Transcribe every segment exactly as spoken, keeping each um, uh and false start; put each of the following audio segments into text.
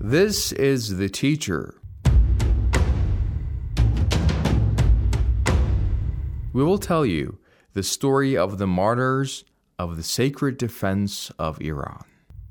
This is The Teacher. We will tell you the story of the martyrs of the sacred defense of Iran.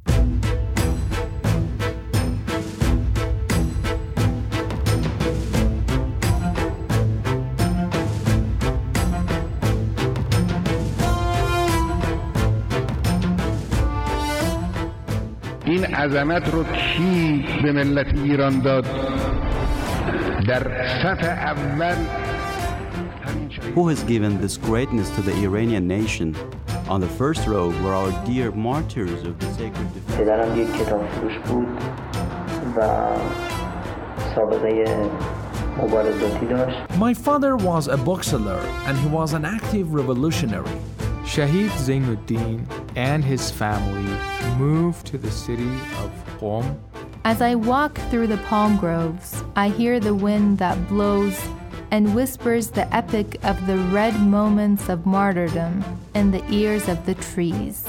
این عظمت رو کی به ملت ایران داد؟ در صف اول Who has given this greatness to the Iranian nation? On the first row were our dear martyrs of the sacred defense. پدرم یک کتاب فروش بود و سابقه مبارزاتی داشت. My father was a bookseller and he was an active revolutionary. Shahid Zainuddin and his family moved to the city of Qom. As I walk through the palm groves, I hear the wind that blows and whispers the epic of the red moments of martyrdom in the ears of the trees.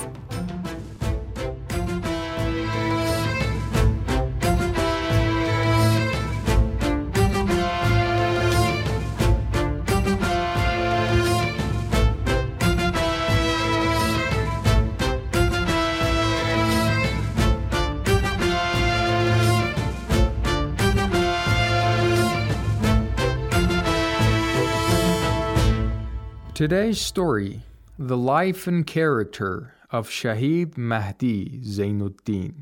Today's story, the life and character of Shahid Mahdi Zainuddin.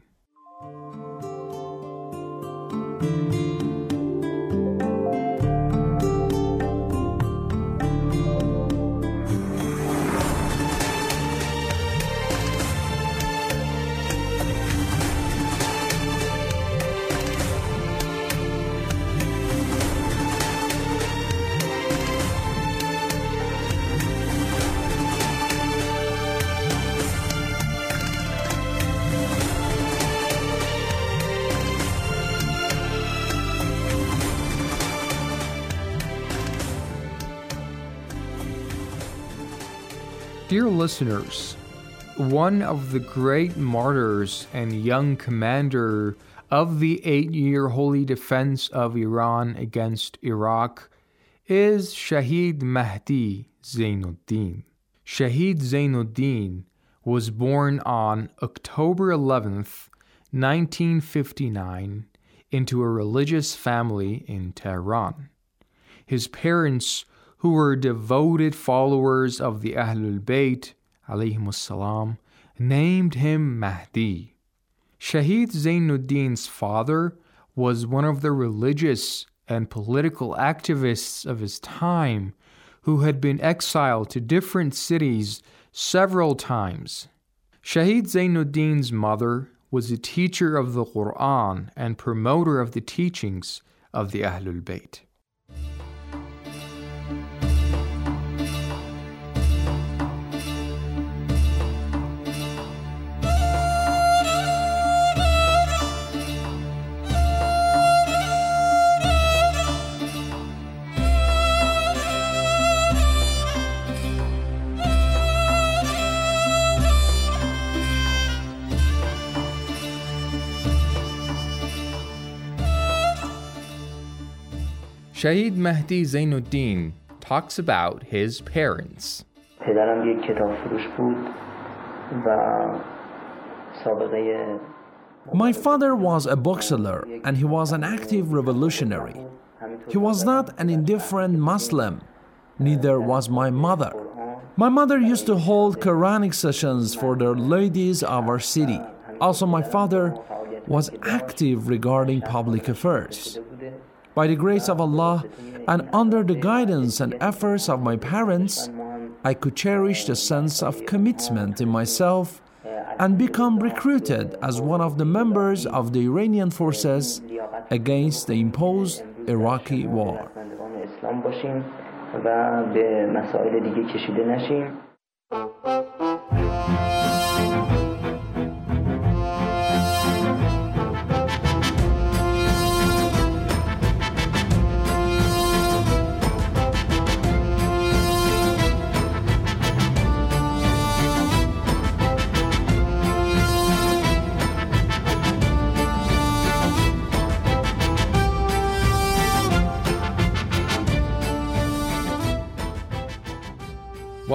Dear listeners, one of the great martyrs and young commander of the eight-year holy defense of Iran against Iraq is Shahid Mahdi Zainuddin. Shahid Zainuddin was born on October eleventh, nineteen fifty-nine, into a religious family in Tehran. His parents, who were devoted followers of the Ahlul Bayt, alayhimus salam, named him Mahdi. Shahid Zainuddin's father was one of the religious and political activists of his time who had been exiled to different cities several times. Shahid Zainuddin's mother was a teacher of the Quran and promoter of the teachings of the Ahlul Bayt. Shahid Mahdi Zainuddin talks about his parents. پدرم یک کتاب فروش بود و سابقه My father was a bookseller and he was an active revolutionary. He was not an indifferent Muslim, neither was my mother. My mother used to hold Quranic sessions for the ladies of our city. Also, my father was active regarding public affairs. By the grace of Allah and under the guidance and efforts of my parents, I could cherish the sense of commitment in myself and become recruited as one of the members of the Iranian forces against the imposed Iraqi war.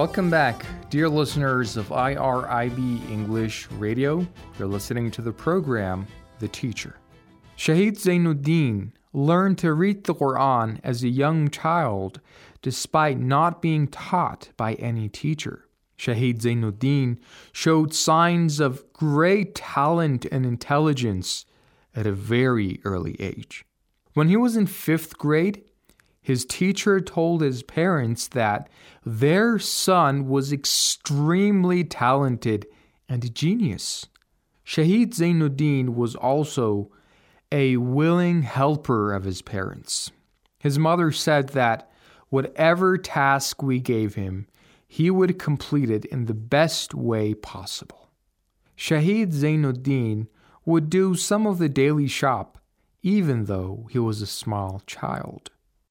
Welcome back, dear listeners of I R I B English Radio. You're listening to the program, The Teacher. Shahid Zainuddin learned to read the Quran as a young child despite not being taught by any teacher. Shahid Zainuddin showed signs of great talent and intelligence at a very early age. When he was in fifth grade, his teacher told his parents that their son was extremely talented and a genius. Shahid Zainuddin was also a willing helper of his parents. His mother said that whatever task we gave him, he would complete it in the best way possible. Shahid Zainuddin would do some of the daily shop, even though he was a small child.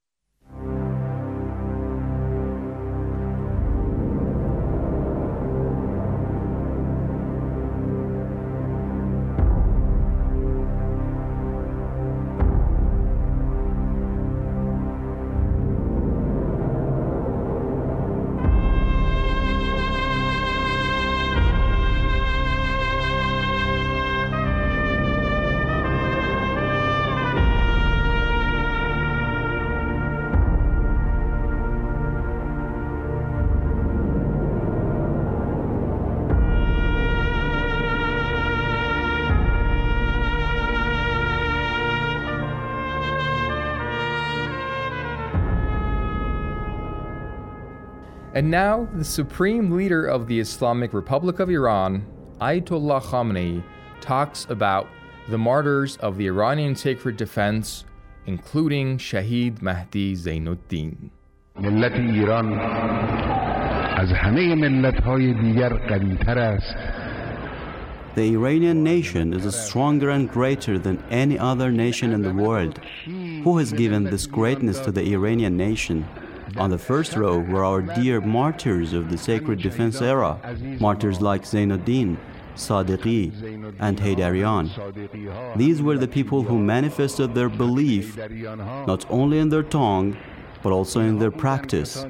And now, the supreme leader of the Islamic Republic of Iran, Ayatollah Khamenei, talks about the martyrs of the Iranian sacred defense, including Shahid Mahdi Zainuddin. ملت ایران از همه ملت‌های دیگر قوی‌تر است. The Iranian nation is stronger and greater than any other nation in the world. Who has given this greatness to the Iranian nation? On the first row were our dear martyrs of the sacred defense era, martyrs like Zainuddin, Sadiqi, and Haydarian. These were the people who manifested their belief not only in their tongue, but also in their practice.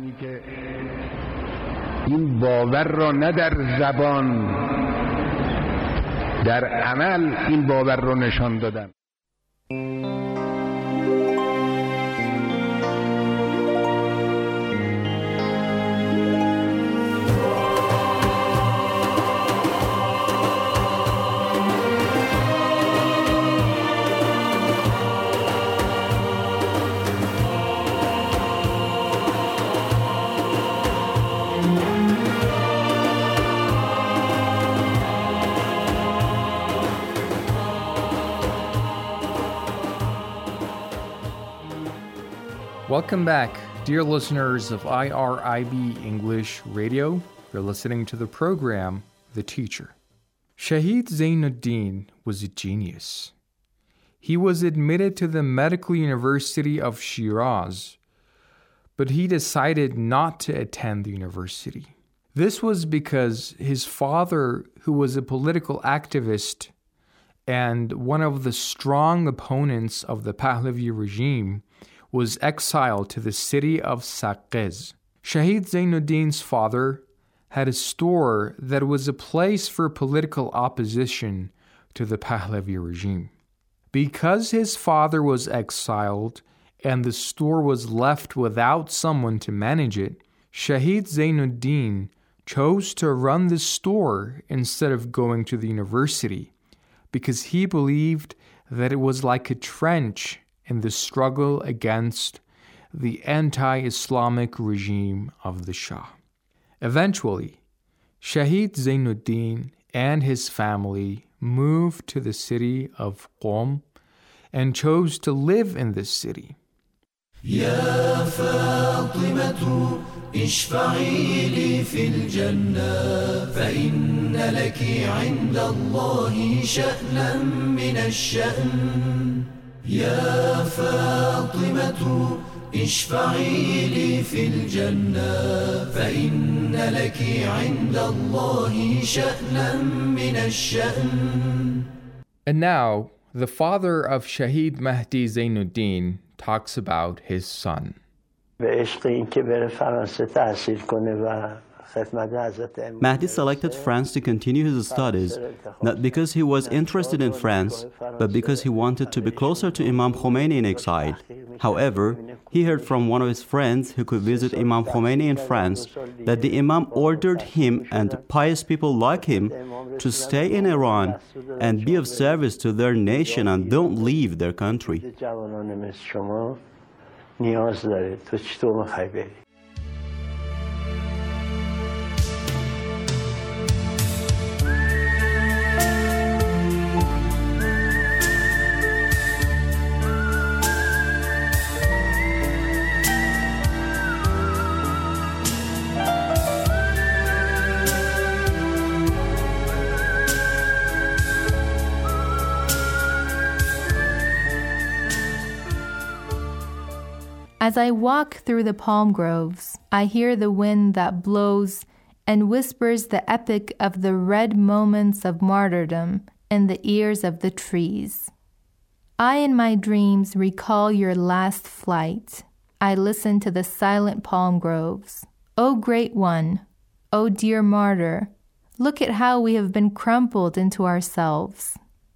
این باور را نه در زبان، در عمل این باور را نشان دادن. Welcome back, dear listeners of I R I B English Radio. You're listening to the program, The Teacher. Shahid Zainuddin was a genius. He was admitted to the Medical University of Shiraz, but he decided not to attend the university. This was because his father, who was a political activist and one of the strong opponents of the Pahlavi regime, was exiled to the city of Saqqez. Shahid Zainuddin's father had a store that was a place for political opposition to the Pahlavi regime. Because his father was exiled and the store was left without someone to manage it, Shahid Zainuddin chose to run the store instead of going to the university because he believed that it was like a trench in the struggle against the anti-Islamic regime of the Shah. Eventually, Shahid Zainuddin and his family moved to the city of Qom and chose to live in this city. يا فاطمة اشفعي لي في الجنة فإن لك عند الله شأنا من الشأن يا فاطمة اشفعي لي في الجنة فإن لك عند الله شأنا من الشأن. And now, the father of Shahid Mahdi Zainuddin talks about his son. به عشق این که بره فرانسه تحصیل کنه و Mahdi selected France to continue his studies, not because he was interested in France, but because he wanted to be closer to Imam Khomeini in exile. However, he heard from one of his friends who could visit Imam Khomeini in France that the Imam ordered him and pious people like him to stay in Iran and be of service to their nation and don't leave their country. As I walk through the palm groves, I hear the wind that blows and whispers the epic of the red moments of martyrdom in the ears of the trees. I in my dreams recall your last flight. I listen to the silent palm groves. O great one, O dear martyr, look at how we have been crumpled into ourselves.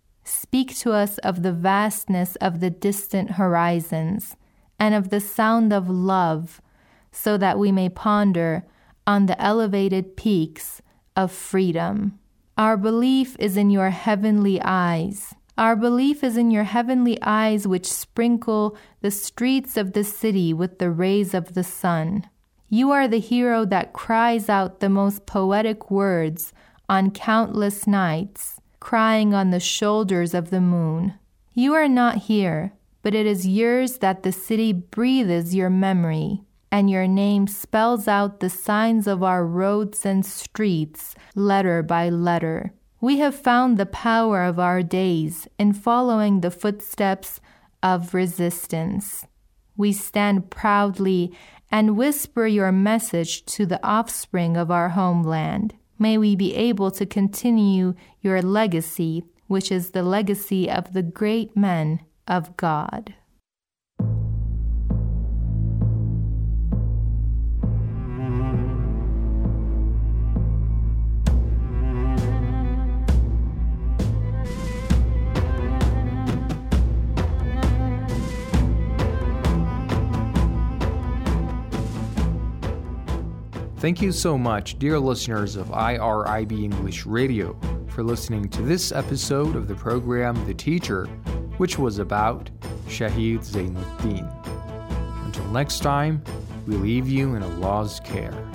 Speak to us of the vastness of the distant horizons, and of the sound of love, so that we may ponder on the elevated peaks of freedom. Our belief is in your heavenly eyes. Our belief is in your heavenly eyes which sprinkle the streets of the city with the rays of the sun. You are the hero that cries out the most poetic words on countless nights, crying on the shoulders of the moon. You are not here, but it is yours that the city breathes your memory, and your name spells out the signs of our roads and streets, letter by letter. We have found the power of our days in following the footsteps of resistance. We stand proudly and whisper your message to the offspring of our homeland. May we be able to continue your legacy, which is the legacy of the great men of God. Thank you so much, dear listeners of I R I B English Radio, for listening to this episode of the program The Teacher, which was about Shahid Zainuddin. Until next time, we leave you in Allah's care.